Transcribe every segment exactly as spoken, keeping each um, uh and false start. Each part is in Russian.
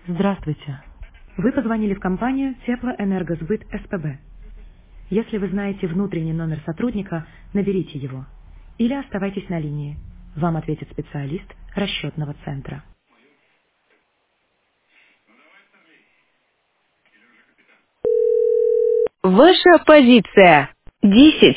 Здравствуйте. Вы позвонили в компанию Теплоэнергосбыт СПБ. Если вы знаете внутренний номер сотрудника, наберите его. Или оставайтесь на линии. Вам ответит специалист расчетного центра. Ваша позиция. Десять.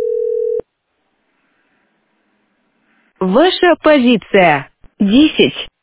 Ваша позиция. Десять.